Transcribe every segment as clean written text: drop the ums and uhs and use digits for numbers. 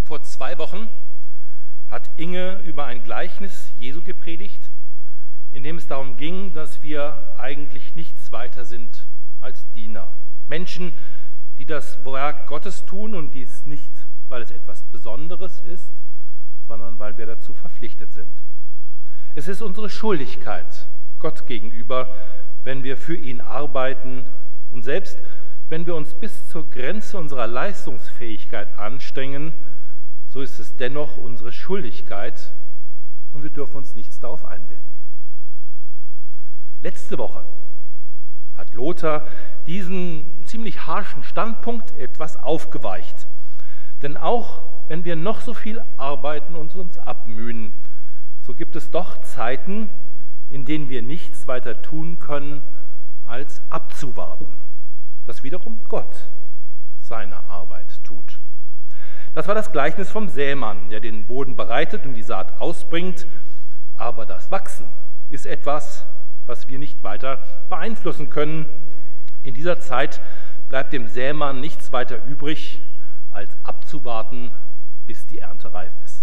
Vor 2 Wochen hat Inge über ein Gleichnis Jesu gepredigt, in dem es darum ging, dass wir eigentlich nichts weiter sind als Diener. Menschen, die das Werk Gottes tun und dies nicht, weil es etwas Besonderes ist, sondern weil wir dazu verpflichtet sind. Es ist unsere Schuldigkeit Gott gegenüber, wenn wir für ihn arbeiten und selbst wenn wir uns bis zur Grenze unserer Leistungsfähigkeit anstrengen, so ist es dennoch unsere Schuldigkeit und wir dürfen uns nichts darauf einbilden. Letzte Woche hat Lothar diesen ziemlich harschen Standpunkt etwas aufgeweicht. Denn auch wenn wir noch so viel arbeiten und uns abmühen, so gibt es doch Zeiten, in denen wir nichts weiter tun können, als abzuwarten, dass wiederum Gott seine Arbeit tut. Das war das Gleichnis vom Sämann, der den Boden bereitet und die Saat ausbringt, aber das Wachsen ist etwas, was wir nicht weiter beeinflussen können. In dieser Zeit bleibt dem Sämann nichts weiter übrig, als abzuwarten, bis die Ernte reif ist.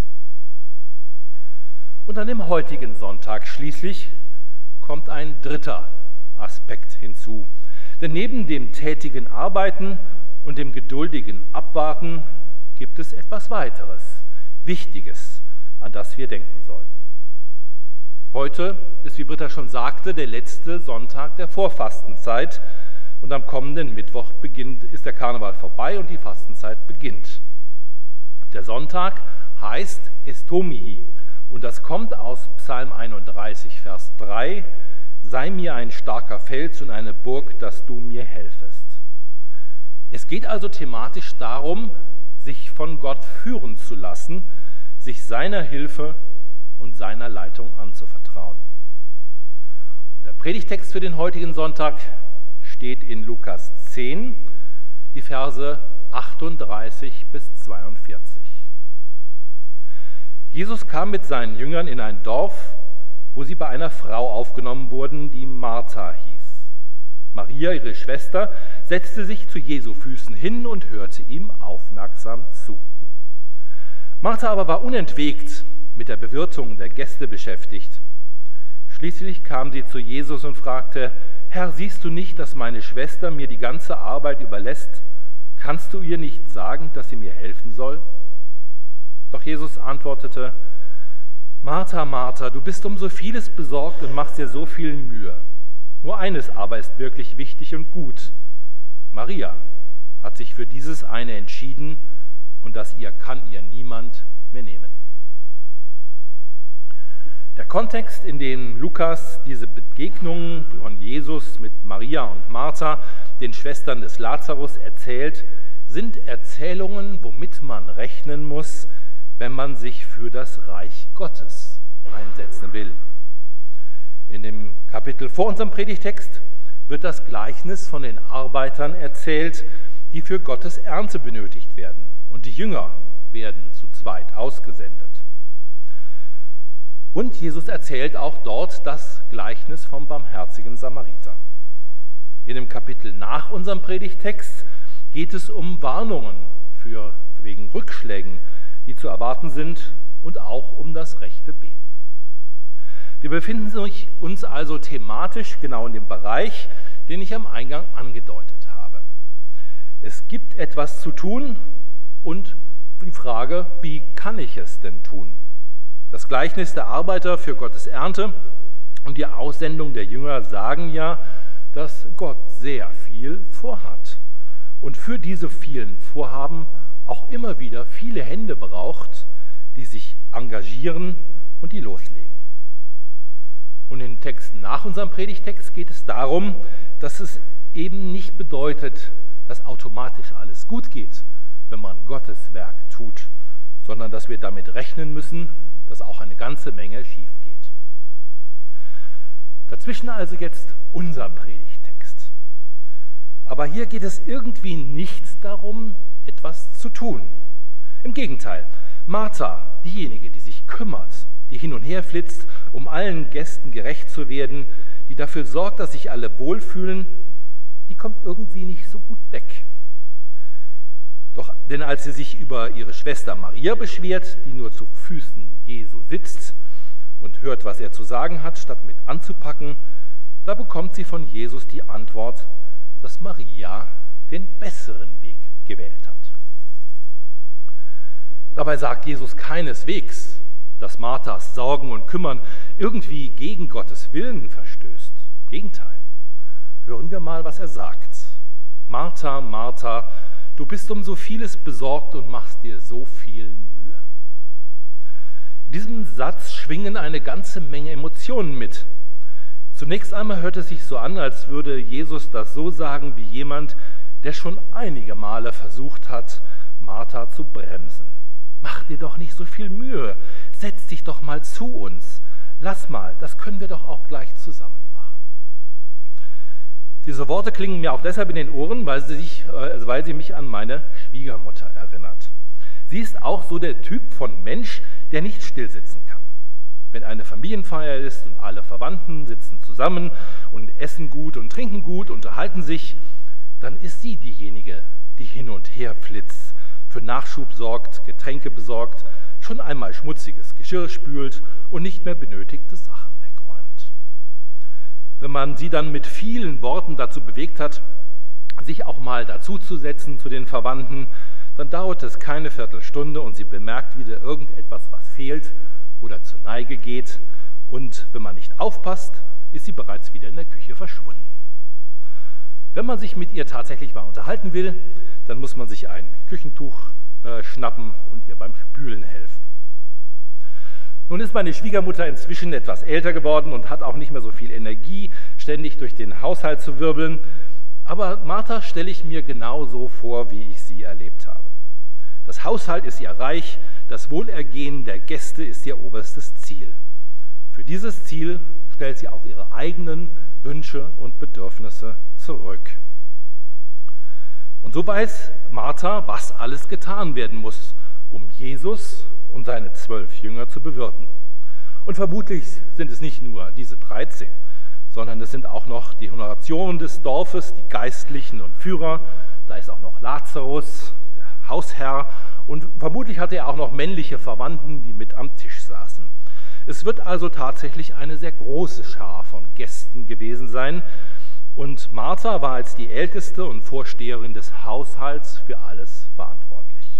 Und an dem heutigen Sonntag schließlich kommt ein dritter Aspekt hinzu. Denn neben dem tätigen Arbeiten und dem geduldigen Abwarten gibt es etwas weiteres, Wichtiges, an das wir denken sollten. Heute ist, wie Britta schon sagte, der letzte Sonntag der Vorfastenzeit und am kommenden Mittwoch ist der Karneval vorbei und die Fastenzeit beginnt. Der Sonntag heißt Estomihi und das kommt aus Psalm 31, Vers 3: Sei mir ein starker Fels und eine Burg, dass du mir helfest. Es geht also thematisch darum, sich von Gott führen zu lassen, sich seiner Hilfe und seiner Leitung anzuvertrauen. Und der Predigtext für den heutigen Sonntag steht in Lukas 10, die Verse 38 bis 42. Jesus kam mit seinen Jüngern in ein Dorf, wo sie bei einer Frau aufgenommen wurden, die Martha hieß. Maria, ihre Schwester, setzte sich zu Jesu Füßen hin und hörte ihm aufmerksam zu. Martha aber war unentwegt mit der Bewirtung der Gäste beschäftigt. Schließlich kam sie zu Jesus und fragte: Herr, siehst du nicht, dass meine Schwester mir die ganze Arbeit überlässt? Kannst du ihr nicht sagen, dass sie mir helfen soll? Doch Jesus antwortete: Martha, Martha, du bist um so vieles besorgt und machst dir so viel Mühe. Nur eines aber ist wirklich wichtig und gut. Maria hat sich für dieses eine entschieden und das kann ihr niemand mehr nehmen. Der Kontext, in dem Lukas diese Begegnungen von Jesus mit Maria und Martha, den Schwestern des Lazarus, erzählt, sind Erzählungen, womit man rechnen muss, wenn man sich für das Reich Gottes einsetzen will. In dem Kapitel vor unserem Predigtext wird das Gleichnis von den Arbeitern erzählt, die für Gottes Ernte benötigt werden. Und die Jünger werden zu zweit ausgesendet. Und Jesus erzählt auch dort das Gleichnis vom barmherzigen Samariter. In dem Kapitel nach unserem Predigtext geht es um Warnungen wegen Rückschlägen, die zu erwarten sind, und auch um das rechte Beten. Wir befinden uns also thematisch genau in dem Bereich, den ich am Eingang angedeutet habe. Es gibt etwas zu tun und die Frage, wie kann ich es denn tun? Das Gleichnis der Arbeiter für Gottes Ernte und die Aussendung der Jünger sagen ja, dass Gott sehr viel vorhat und für diese vielen Vorhaben auch immer wieder viele Hände braucht, die sich engagieren und die loslegen. Und in den Texten nach unserem Predigtext geht es darum, dass es eben nicht bedeutet, dass automatisch alles gut geht, wenn man Gottes Werk tut, sondern dass wir damit rechnen müssen, dass auch eine ganze Menge schief geht. Dazwischen also jetzt unser Predigtext. Aber hier geht es irgendwie nicht darum, etwas zu tun. Im Gegenteil, Martha, diejenige, die sich kümmert, die hin und her flitzt, um allen Gästen gerecht zu werden, die dafür sorgt, dass sich alle wohlfühlen, die kommt irgendwie nicht so gut weg. Denn als sie sich über ihre Schwester Maria beschwert, die nur zu Füßen Jesu sitzt und hört, was er zu sagen hat, statt mit anzupacken, da bekommt sie von Jesus die Antwort, dass Maria den besseren Weg gewählt hat. Dabei sagt Jesus keineswegs, dass Marthas Sorgen und Kümmern irgendwie gegen Gottes Willen verstößt. Im Gegenteil. Hören wir mal, was er sagt. Martha, Martha, du bist um so vieles besorgt und machst dir so viel Mühe. In diesem Satz schwingen eine ganze Menge Emotionen mit. Zunächst einmal hört es sich so an, als würde Jesus das so sagen wie jemand, der schon einige Male versucht hat, Martha zu bremsen. Mach dir doch nicht so viel Mühe, setz dich doch mal zu uns. Lass mal, das können wir doch auch gleich zusammen machen. Diese Worte klingen mir auch deshalb in den Ohren, weil sie mich an meine Schwiegermutter erinnert. Sie ist auch so der Typ von Mensch, der nicht stillsitzen kann. Wenn eine Familienfeier ist und alle Verwandten sitzen zusammen und essen gut und trinken gut, unterhalten sich, dann ist sie diejenige, die hin und her flitzt, für Nachschub sorgt, Getränke besorgt, schon einmal schmutziges Geschirr spült und nicht mehr benötigte Sachen wegräumt. Wenn man sie dann mit vielen Worten dazu bewegt hat, sich auch mal dazuzusetzen zu den Verwandten, dann dauert es keine Viertelstunde und sie bemerkt wieder irgendetwas, was fehlt oder zur Neige geht. Und wenn man nicht aufpasst, ist sie bereits wieder in der Küche verschwunden. Wenn man sich mit ihr tatsächlich mal unterhalten will, dann muss man sich ein Küchentuch schnappen und ihr beim Spülen helfen. Nun ist meine Schwiegermutter inzwischen etwas älter geworden und hat auch nicht mehr so viel Energie, ständig durch den Haushalt zu wirbeln. Aber Martha stelle ich mir genauso vor, wie ich sie erlebt habe. Das Haushalt ist ihr Reich, das Wohlergehen der Gäste ist ihr oberstes Ziel. Für dieses Ziel stellt sie auch ihre eigenen Wünsche und Bedürfnisse zurück. Und so weiß Martha, was alles getan werden muss, um Jesus und seine 12 Jünger zu bewirten. Und vermutlich sind es nicht nur diese 13, sondern es sind auch noch die Honoratioren des Dorfes, die Geistlichen und Führer. Da ist auch noch Lazarus, der Hausherr, und vermutlich hatte er auch noch männliche Verwandten, die mit am Tisch saßen. Es wird also tatsächlich eine sehr große Schar von Gästen gewesen sein. Und Martha war als die Älteste und Vorsteherin des Haushalts für alles verantwortlich.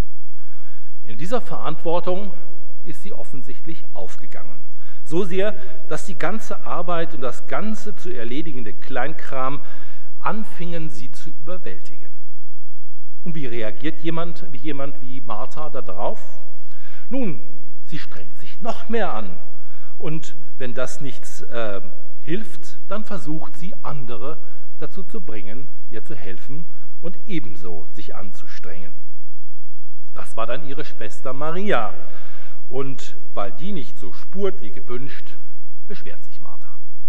In dieser Verantwortung ist sie offensichtlich aufgegangen. So sehr, dass die ganze Arbeit und das ganze zu erledigende Kleinkram anfingen, sie zu überwältigen. Und wie reagiert jemand wie Martha darauf? Nun, sie strengt sich noch mehr an. Und wenn das nichts hilft, dann versucht sie, andere dazu zu bringen, ihr zu helfen und ebenso sich anzustrengen. Das war dann ihre Schwester Maria. Und weil die nicht so spurt wie gewünscht, beschwert sich Martha.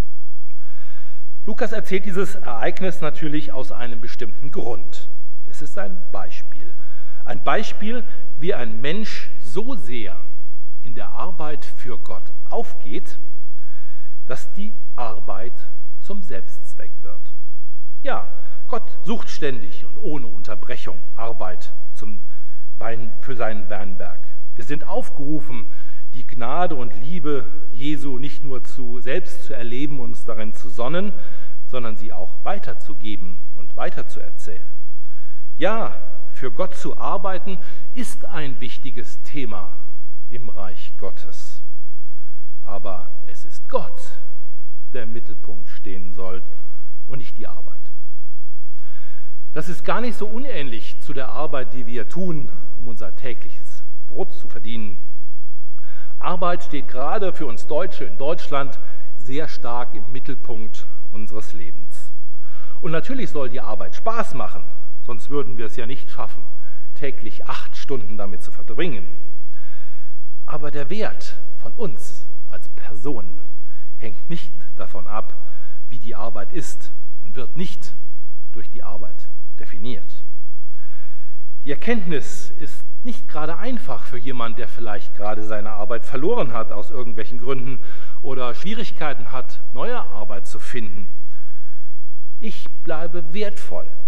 Lukas erzählt dieses Ereignis natürlich aus einem bestimmten Grund. Es ist ein Beispiel. Ein Beispiel, wie ein Mensch so sehr in der Arbeit für Gott aufgeht, dass die Arbeit zum Selbstzweck wird. Ja, Gott sucht ständig und ohne Unterbrechung Arbeit für seinen Weinberg. Wir sind aufgerufen, die Gnade und Liebe Jesu nicht nur selbst zu erleben, uns darin zu sonnen, sondern sie auch weiterzugeben und weiterzuerzählen. Ja, für Gott zu arbeiten ist ein wichtiges Thema im Reich Gottes. Aber es ist Gott, der im Mittelpunkt stehen soll und nicht die Arbeit. Das ist gar nicht so unähnlich zu der Arbeit, die wir tun, um unser tägliches Brot zu verdienen. Arbeit steht gerade für uns Deutsche in Deutschland sehr stark im Mittelpunkt unseres Lebens. Und natürlich soll die Arbeit Spaß machen, sonst würden wir es ja nicht schaffen, täglich 8 Stunden damit zu verbringen. Aber der Wert von uns als Personen hängt nicht davon ab, wie die Arbeit ist und wird nicht durch die Arbeit definiert. Die Erkenntnis ist nicht gerade einfach für jemanden, der vielleicht gerade seine Arbeit verloren hat aus irgendwelchen Gründen oder Schwierigkeiten hat, neue Arbeit zu finden. Ich bleibe wertvoll,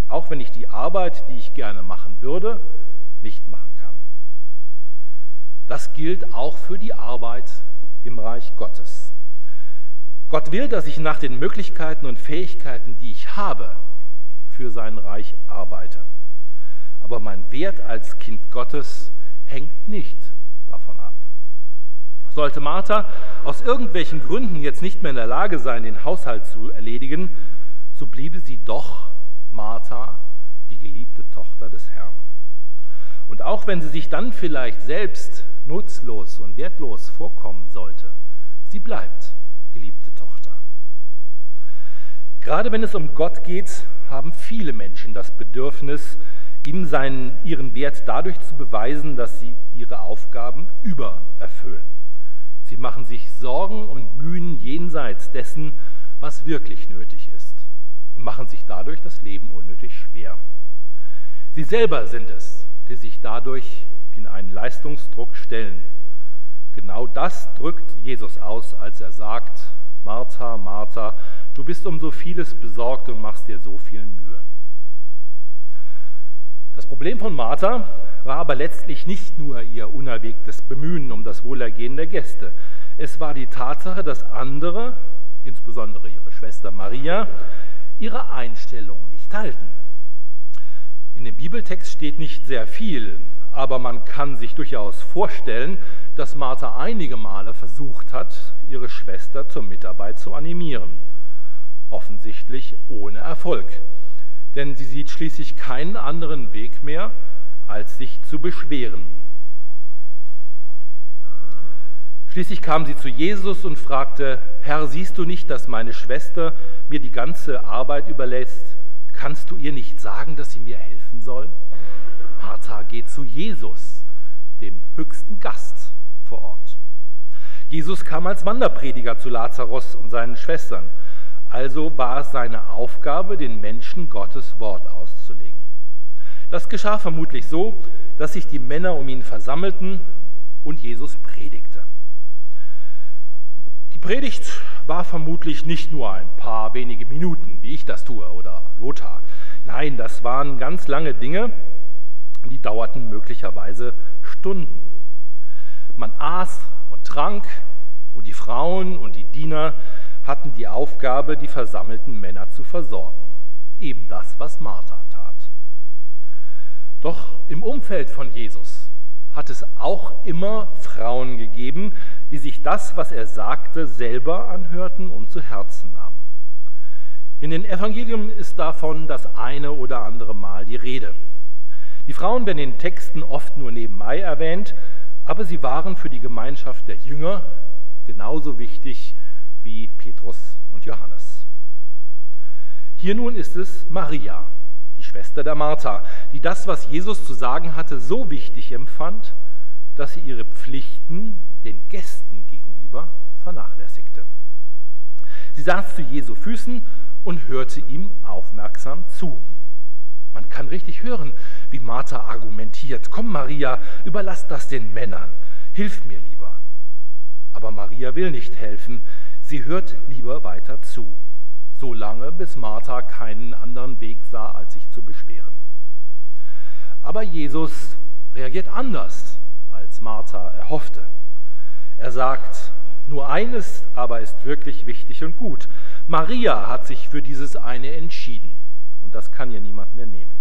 auch wenn ich die Arbeit, die ich gerne machen würde, nicht machen kann. Das gilt auch für die Arbeit im Reich Gottes. Gott will, dass ich nach den Möglichkeiten und Fähigkeiten, die ich habe, für sein Reich arbeite. Aber mein Wert als Kind Gottes hängt nicht davon ab. Sollte Martha aus irgendwelchen Gründen jetzt nicht mehr in der Lage sein, den Haushalt zu erledigen, so bliebe sie doch Martha, die geliebte Tochter des Herrn. Und auch wenn sie sich dann vielleicht selbst nutzlos und wertlos vorkommen sollte, sie bleibt geliebte Tochter. Gerade wenn es um Gott geht, haben viele Menschen das Bedürfnis, ihm ihren Wert dadurch zu beweisen, dass sie ihre Aufgaben übererfüllen. Sie machen sich Sorgen und Mühen jenseits dessen, was wirklich nötig ist, und machen sich dadurch das Leben unnötig schwer. Sie selber sind es, die sich dadurch in einen Leistungsdruck stellen. Genau das drückt Jesus aus, als er sagt: Martha, Martha, du bist um so vieles besorgt und machst dir so viel Mühe. Das Problem von Martha war aber letztlich nicht nur ihr unerwägtes Bemühen um das Wohlergehen der Gäste. Es war die Tatsache, dass andere, insbesondere ihre Schwester Maria, ihre Einstellung nicht teilten. In dem Bibeltext steht nicht sehr viel, aber man kann sich durchaus vorstellen, dass Martha einige Male versucht hat, ihre Schwester zur Mitarbeit zu animieren. Offensichtlich ohne Erfolg, denn sie sieht schließlich keinen anderen Weg mehr, als sich zu beschweren. Schließlich kam sie zu Jesus und fragte: Herr, siehst du nicht, dass meine Schwester mir die ganze Arbeit überlässt? Kannst du ihr nicht sagen, dass sie mir helfen soll? Martha geht zu Jesus, dem höchsten Gast vor Ort. Jesus kam als Wanderprediger zu Lazarus und seinen Schwestern. Also war es seine Aufgabe, den Menschen Gottes Wort auszulegen. Das geschah vermutlich so, dass sich die Männer um ihn versammelten und Jesus predigte. Die Predigt war vermutlich nicht nur ein paar wenige Minuten, wie ich das tue, oder Lothar. Nein, das waren ganz lange Dinge, die dauerten möglicherweise Stunden. Man aß und trank und die Frauen und die Diener hatten die Aufgabe, die versammelten Männer zu versorgen. Eben das, was Martha tat. Doch im Umfeld von Jesus hat es auch immer Frauen gegeben, die sich das, was er sagte, selber anhörten und zu Herzen nahmen. In den Evangelien ist davon das eine oder andere Mal die Rede. Die Frauen werden in den Texten oft nur nebenbei erwähnt, aber sie waren für die Gemeinschaft der Jünger genauso wichtig wie Petrus und Johannes. Hier nun ist es Maria, die Schwester der Martha, die das, was Jesus zu sagen hatte, so wichtig empfand, dass sie ihre Pflichten den Gästen gegenüber vernachlässigte. Sie saß zu Jesu Füßen und hörte ihm aufmerksam zu. Man kann richtig hören, wie Martha argumentiert: Komm, Maria, überlass das den Männern, hilf mir lieber. Aber Maria will nicht helfen, sie hört lieber weiter zu, so lange, bis Martha keinen anderen Weg sah, als sich zu beschweren. Aber Jesus reagiert anders, als Martha erhoffte. Er sagt: Nur eines aber ist wirklich wichtig und gut. Maria hat sich für dieses eine entschieden und das kann ihr niemand mehr nehmen.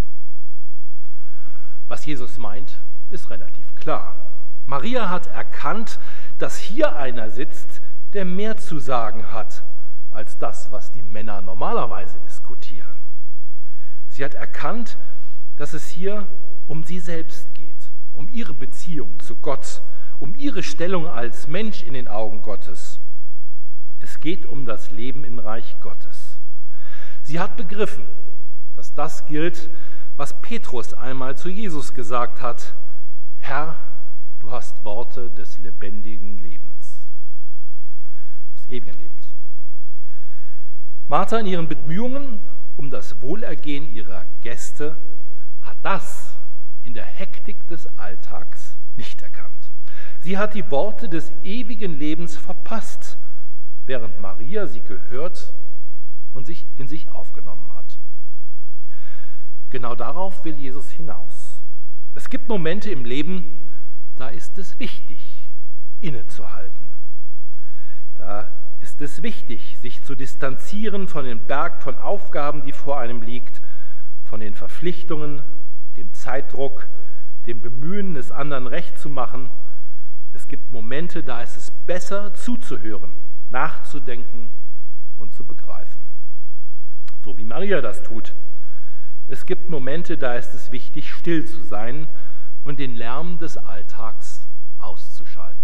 Was Jesus meint, ist relativ klar. Maria hat erkannt, dass hier einer sitzt, der mehr zu sagen hat, als das, was die Männer normalerweise diskutieren. Sie hat erkannt, dass es hier um sie selbst geht, um ihre Beziehung zu Gott, um ihre Stellung als Mensch in den Augen Gottes. Es geht um das Leben im Reich Gottes. Sie hat begriffen, dass das gilt, was Petrus einmal zu Jesus gesagt hat: Herr, du hast Worte des lebendigen Lebens, des ewigen Lebens. Martha in ihren Bemühungen um das Wohlergehen ihrer Gäste hat das in der Hektik des Alltags nicht erkannt. Sie hat die Worte des ewigen Lebens verpasst, während Maria sie gehört und in sich aufgenommen hat. Genau darauf will Jesus hinaus. Es gibt Momente im Leben, da ist es wichtig, innezuhalten. Da ist es wichtig, sich zu distanzieren von dem Berg von Aufgaben, die vor einem liegt, von den Verpflichtungen, dem Zeitdruck, dem Bemühen, es anderen recht zu machen. Es gibt Momente, da ist es besser zuzuhören, nachzudenken und zu begreifen. So wie Maria das tut. Es gibt Momente, da ist es wichtig, still zu sein und den Lärm des Alltags auszuschalten.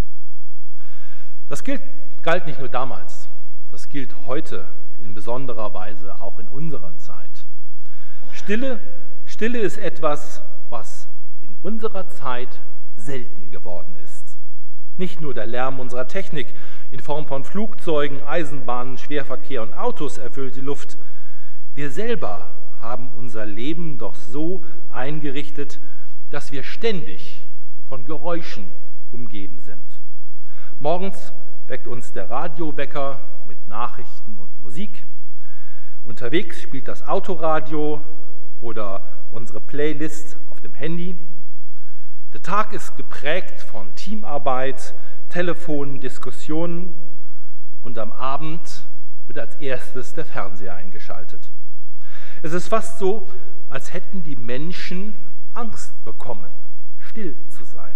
Das galt nicht nur damals, das gilt heute in besonderer Weise auch in unserer Zeit. Stille ist etwas, was in unserer Zeit selten geworden ist. Nicht nur der Lärm unserer Technik in Form von Flugzeugen, Eisenbahnen, Schwerverkehr und Autos erfüllt die Luft. Wir selber haben unser Leben doch so eingerichtet, dass wir ständig von Geräuschen umgeben sind. Morgens weckt uns der Radiowecker mit Nachrichten und Musik. Unterwegs spielt das Autoradio oder unsere Playlist auf dem Handy. Der Tag ist geprägt von Teamarbeit, Telefonen, Diskussionen und am Abend wird als erstes der Fernseher eingeschaltet. Es ist fast so, als hätten die Menschen Angst bekommen, still zu sein.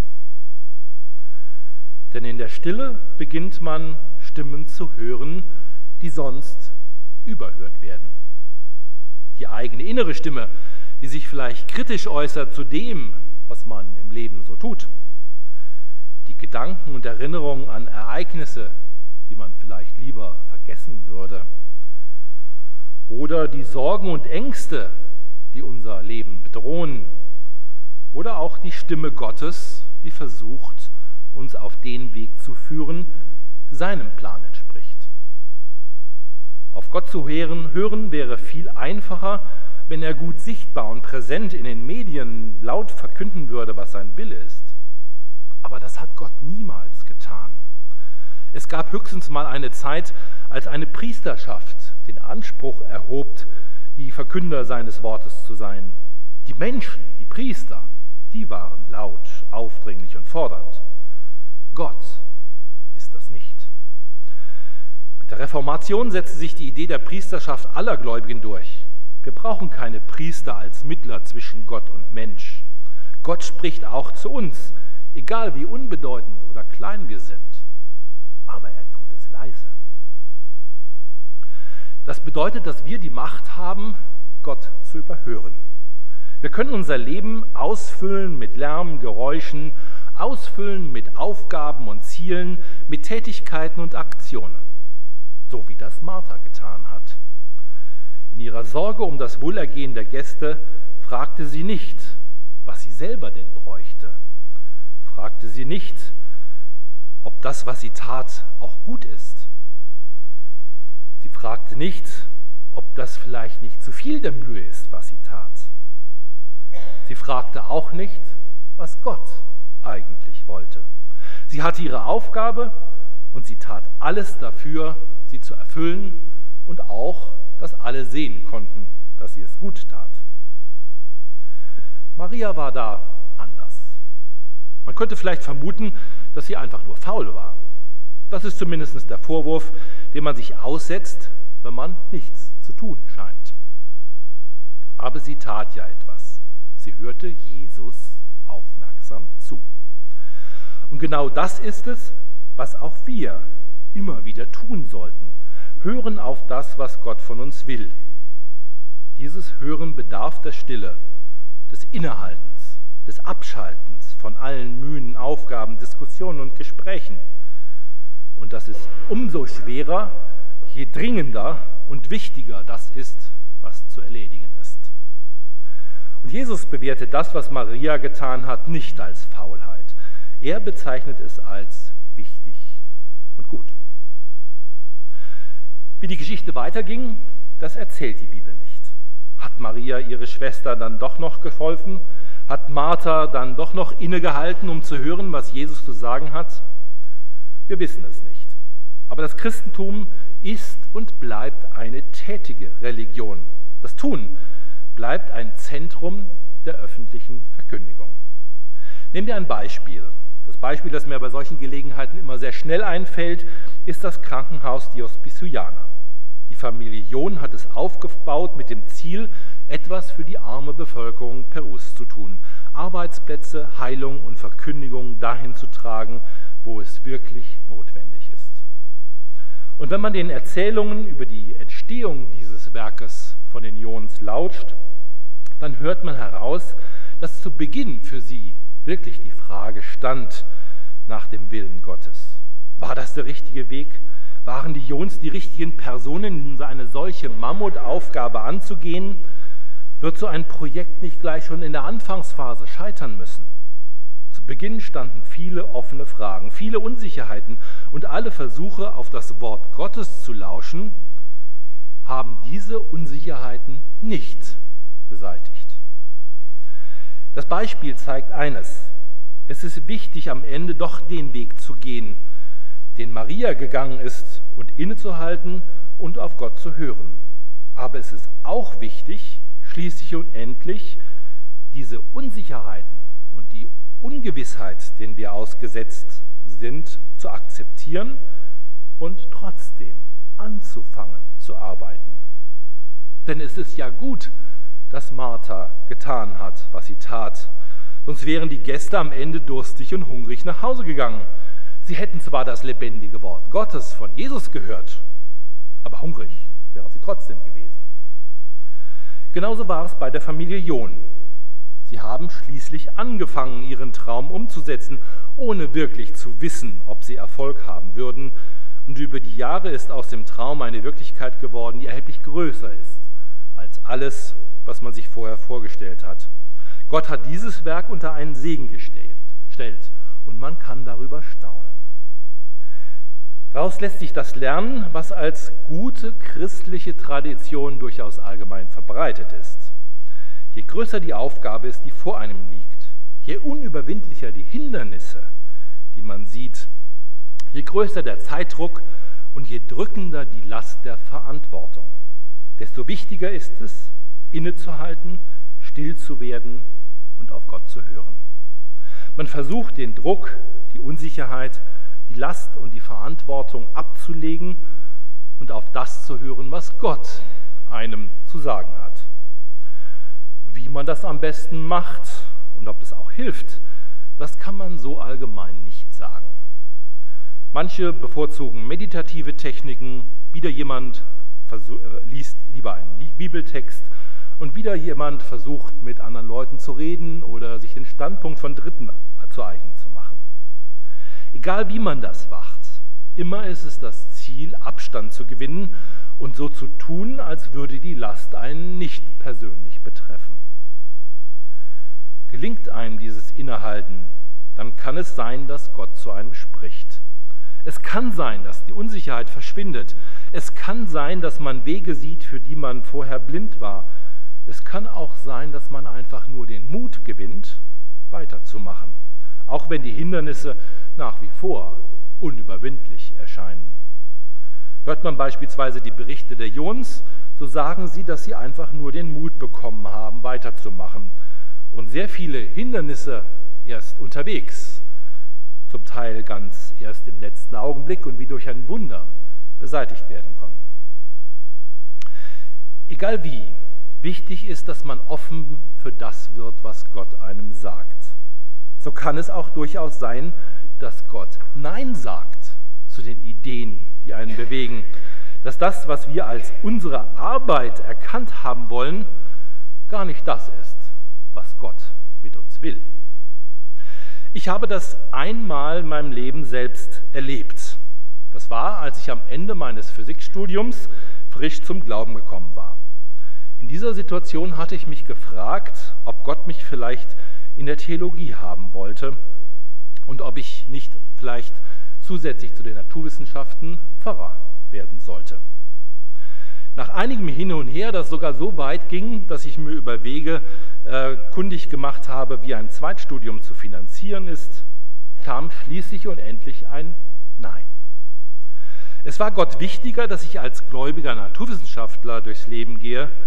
Denn in der Stille beginnt man, Stimmen zu hören, die sonst überhört werden. Die eigene innere Stimme, die sich vielleicht kritisch äußert zu dem, was man im Leben so tut. Die Gedanken und Erinnerungen an Ereignisse, die man vielleicht lieber vergessen würde. Oder die Sorgen und Ängste, die unser Leben bedrohen. Oder auch die Stimme Gottes, die versucht, uns auf den Weg zu führen, seinem Plan entspricht. Auf Gott zu hören wäre viel einfacher, wenn er gut sichtbar und präsent in den Medien laut verkünden würde, was sein Wille ist. Aber das hat Gott niemals getan. Es gab höchstens mal eine Zeit, als eine Priesterschaft den Anspruch erhob, die Verkünder seines Wortes zu sein. Die Menschen, die Priester, die waren laut, aufdringlich und fordernd. Gott ist das nicht. Mit der Reformation setzte sich die Idee der Priesterschaft aller Gläubigen durch. Wir brauchen keine Priester als Mittler zwischen Gott und Mensch. Gott spricht auch zu uns, egal wie unbedeutend oder klein wir sind. Aber er tut es leise. Das bedeutet, dass wir die Macht haben, Gott zu überhören. Wir können unser Leben ausfüllen mit Lärm, Geräuschen, ausfüllen mit Aufgaben und Zielen, mit Tätigkeiten und Aktionen, so wie das Martha getan hat. In ihrer Sorge um das Wohlergehen der Gäste fragte sie nicht, was sie selber denn bräuchte. Fragte sie nicht, ob das, was sie tat, auch gut ist. Sie fragte nicht, ob das vielleicht nicht zu viel der Mühe ist, was sie tat. Sie fragte auch nicht, was Gott eigentlich wollte. Sie hatte ihre Aufgabe und sie tat alles dafür, sie zu erfüllen und auch, dass alle sehen konnten, dass sie es gut tat. Maria war da anders. Man könnte vielleicht vermuten, dass sie einfach nur faul war. Das ist zumindest der Vorwurf, den man sich aussetzt, wenn man nichts zu tun scheint. Aber sie tat ja etwas. Sie hörte Jesus aufmerksam zu. Und genau das ist es, was auch wir immer wieder tun sollten. Hören auf das, was Gott von uns will. Dieses Hören bedarf der Stille, des Innehaltens, des Abschaltens von allen Mühen, Aufgaben, Diskussionen und Gesprächen. Und das ist umso schwerer, je dringender und wichtiger das ist, was zu erledigen ist. Und Jesus bewertet das, was Maria getan hat, nicht als Faulheit. Er bezeichnet es als wichtig und gut. Wie die Geschichte weiterging, das erzählt die Bibel nicht. Hat Maria ihre Schwester dann doch noch geholfen? Hat Martha dann doch noch innegehalten, um zu hören, was Jesus zu sagen hat? Wir wissen es nicht. Aber das Christentum ist und bleibt eine tätige Religion. Das Tun bleibt ein Zentrum der öffentlichen Verkündigung. Nehmen wir ein Beispiel. Das Beispiel, das mir bei solchen Gelegenheiten immer sehr schnell einfällt, ist das Krankenhaus Diospiciana. Die Familie John hat es aufgebaut mit dem Ziel, etwas für die arme Bevölkerung Perus zu tun, Arbeitsplätze, Heilung und Verkündigung dahin zu tragen, wo es wirklich notwendig ist. Und wenn man den Erzählungen über die Entstehung dieses Werkes von den Johns lauscht, dann hört man heraus, dass zu Beginn für sie wirklich die Frage stand nach dem Willen Gottes. War das der richtige Weg? Waren die Johns die richtigen Personen, eine solche Mammutaufgabe anzugehen? Wird so ein Projekt nicht gleich schon in der Anfangsphase scheitern müssen? Zu Beginn standen viele offene Fragen, viele Unsicherheiten und alle Versuche, auf das Wort Gottes zu lauschen, haben diese Unsicherheiten nicht beseitigt. Das Beispiel zeigt eines: Es ist wichtig, am Ende doch den Weg zu gehen, den Maria gegangen ist, und innezuhalten und auf Gott zu hören. Aber es ist auch wichtig, schließlich und endlich, diese Unsicherheiten und die Ungewissheit, denen wir ausgesetzt sind, zu akzeptieren und trotzdem anzufangen zu arbeiten. Denn es ist ja gut, dass Martha getan hat, was sie tat. Sonst wären die Gäste am Ende durstig und hungrig nach Hause gegangen. Sie hätten zwar das lebendige Wort Gottes von Jesus gehört, aber hungrig wären sie trotzdem gewesen. Genauso war es bei der Familie John. Sie haben schließlich angefangen, ihren Traum umzusetzen, ohne wirklich zu wissen, ob sie Erfolg haben würden. Und über die Jahre ist aus dem Traum eine Wirklichkeit geworden, die erheblich größer ist als alles, was man sich vorher vorgestellt hat. Gott hat dieses Werk unter einen Segen gestellt und man kann darüber staunen. Daraus lässt sich das lernen, was als gute christliche Tradition durchaus allgemein verbreitet ist. Je größer die Aufgabe ist, die vor einem liegt, je unüberwindlicher die Hindernisse, die man sieht, je größer der Zeitdruck und je drückender die Last der Verantwortung, desto wichtiger ist es, innezuhalten, still zu werden und auf Gott zu hören. Man versucht, den Druck, die Unsicherheit, die Last und die Verantwortung abzulegen und auf das zu hören, was Gott einem zu sagen hat. Wie man das am besten macht und ob es auch hilft, das kann man so allgemein nicht sagen. Manche bevorzugen meditative Techniken, wieder jemand liest lieber einen Bibeltext und wieder jemand versucht, mit anderen Leuten zu reden oder sich den Standpunkt von Dritten zu eigen zu machen. Egal wie man das macht, immer ist es das Ziel, Abstand zu gewinnen und so zu tun, als würde die Last einen nicht persönlich betreffen. Gelingt einem dieses Innehalten, dann kann es sein, dass Gott zu einem spricht. Es kann sein, dass die Unsicherheit verschwindet. Es kann sein, dass man Wege sieht, für die man vorher blind war. Es kann auch sein, dass man einfach nur den Mut gewinnt, weiterzumachen, auch wenn die Hindernisse nach wie vor unüberwindlich erscheinen. Hört man beispielsweise die Berichte der Johns, so sagen sie, dass sie einfach nur den Mut bekommen haben, weiterzumachen und sehr viele Hindernisse erst unterwegs, zum Teil ganz erst im letzten Augenblick und wie durch ein Wunder beseitigt werden konnten. Egal wie, wichtig ist, dass man offen für das wird, was Gott einem sagt. So kann es auch durchaus sein, dass Gott Nein sagt zu den Ideen, die einen bewegen, dass das, was wir als unsere Arbeit erkannt haben wollen, gar nicht das ist, was Gott mit uns will. Ich habe das einmal in meinem Leben selbst erlebt. Das war, als ich am Ende meines Physikstudiums frisch zum Glauben gekommen war. In dieser Situation hatte ich mich gefragt, ob Gott mich vielleicht in der Theologie haben wollte und ob ich nicht vielleicht zusätzlich zu den Naturwissenschaften Pfarrer werden sollte. Nach einigem Hin und Her, das sogar so weit ging, dass ich mir über Wege kundig gemacht habe, wie ein Zweitstudium zu finanzieren ist, kam schließlich und endlich ein Nein. Es war Gott wichtiger, dass ich als gläubiger Naturwissenschaftler durchs Leben gehe,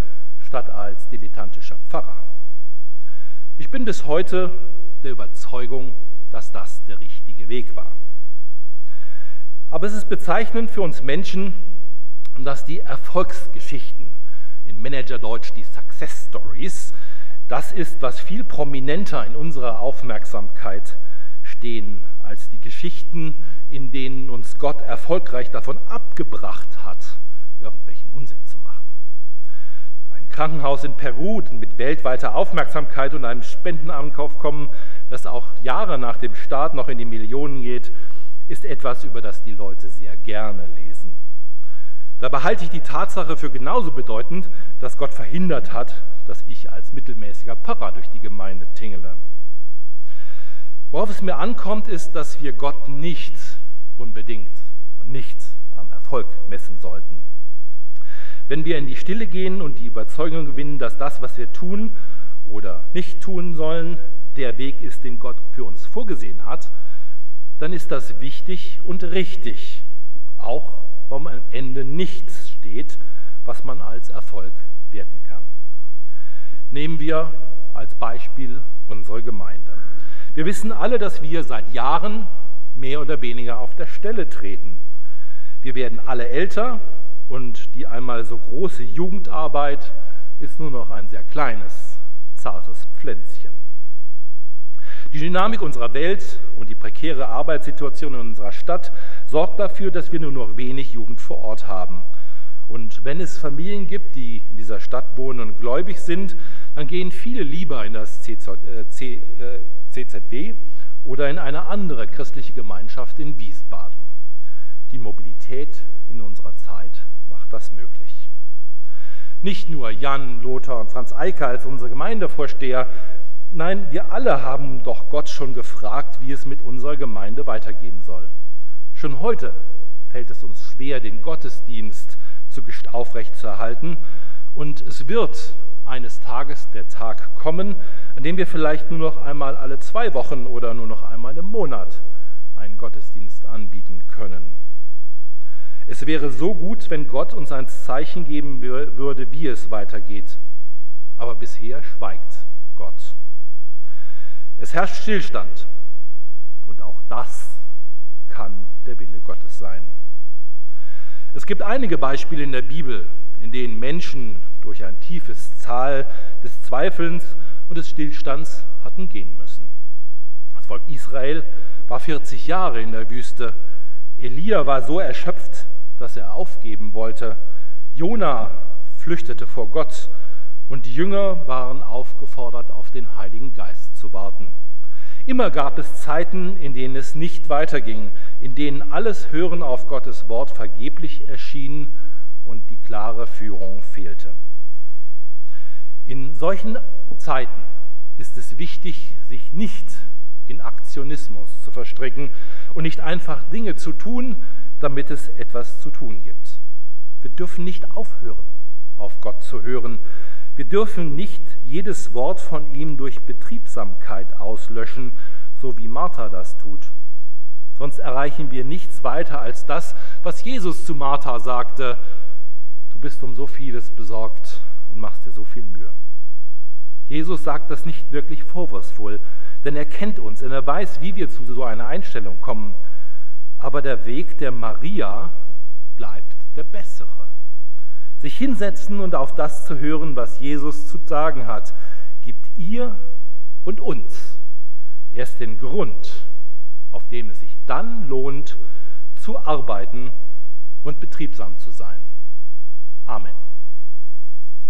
statt als dilettantischer Pfarrer. Ich bin bis heute der Überzeugung, dass das der richtige Weg war. Aber es ist bezeichnend für uns Menschen, dass die Erfolgsgeschichten, in Managerdeutsch die Success Stories, das ist, was viel prominenter in unserer Aufmerksamkeit stehen als die Geschichten, in denen uns Gott erfolgreich davon abgebracht hat, irgendwelchen Unsinn zu machen. Ein Krankenhaus in Peru mit weltweiter Aufmerksamkeit und einem Spendenaufkommen, das auch Jahre nach dem Start noch in die Millionen geht, ist etwas, über das die Leute sehr gerne lesen. Dabei halte ich die Tatsache für genauso bedeutend, dass Gott verhindert hat, dass ich als mittelmäßiger Pfarrer durch die Gemeinde tingele. Worauf es mir ankommt, ist, dass wir Gott nicht unbedingt und nicht am Erfolg messen sollten. Wenn wir in die Stille gehen und die Überzeugung gewinnen, dass das, was wir tun oder nicht tun sollen, der Weg ist, den Gott für uns vorgesehen hat, dann ist das wichtig und richtig, auch wenn am Ende nichts steht, was man als Erfolg werten kann. Nehmen wir als Beispiel unsere Gemeinde. Wir wissen alle, dass wir seit Jahren mehr oder weniger auf der Stelle treten. Wir werden alle älter und die einmal so große Jugendarbeit ist nur noch ein sehr kleines, zartes Pflänzchen. Die Dynamik unserer Welt und die prekäre Arbeitssituation in unserer Stadt sorgt dafür, dass wir nur noch wenig Jugend vor Ort haben. Und wenn es Familien gibt, die in dieser Stadt wohnen und gläubig sind, dann gehen viele lieber in das CZW oder in eine andere christliche Gemeinschaft in Wiesbaden. Die Mobilität in unserer Zeit macht das möglich. Nicht nur Jan, Lothar und Franz Eicker als unsere Gemeindevorsteher, nein, wir alle haben doch Gott schon gefragt, wie es mit unserer Gemeinde weitergehen soll. Schon heute fällt es uns schwer, den Gottesdienst aufrechtzuerhalten, und es wird eines Tages der Tag kommen, an dem wir vielleicht nur noch einmal alle 2 Wochen oder nur noch einmal im Monat einen Gottesdienst anbieten können. Es wäre so gut, wenn Gott uns ein Zeichen geben würde, wie es weitergeht. Aber bisher schweigt Gott. Es herrscht Stillstand, und auch das kann der Wille Gottes sein. Es gibt einige Beispiele in der Bibel, in denen Menschen durch ein tiefes Tal des Zweifelns und des Stillstands hatten gehen müssen. Das Volk Israel war 40 Jahre in der Wüste. Elia war so erschöpft, dass er aufgeben wollte. Jona flüchtete vor Gott und die Jünger waren aufgefordert, auf den Heiligen Geist zu warten. Immer gab es Zeiten, in denen es nicht weiterging, in denen alles Hören auf Gottes Wort vergeblich erschien und die klare Führung fehlte. In solchen Zeiten ist es wichtig, sich nicht in Aktionismus zu verstricken und nicht einfach Dinge zu tun, damit es etwas zu tun gibt. Wir dürfen nicht aufhören, auf Gott zu hören. Wir dürfen nicht jedes Wort von ihm durch Betriebsamkeit auslöschen, so wie Martha das tut. Sonst erreichen wir nichts weiter als das, was Jesus zu Martha sagte: Du bist um so vieles besorgt und machst dir so viel Mühe. Jesus sagt das nicht wirklich vorwurfsvoll, denn er kennt uns und er weiß, wie wir zu so einer Einstellung kommen. Aber der Weg der Maria bleibt der bessere. Sich hinsetzen und auf das zu hören, was Jesus zu sagen hat, gibt ihr und uns erst den Grund, auf dem es sich dann lohnt, zu arbeiten und betriebsam zu sein. Amen.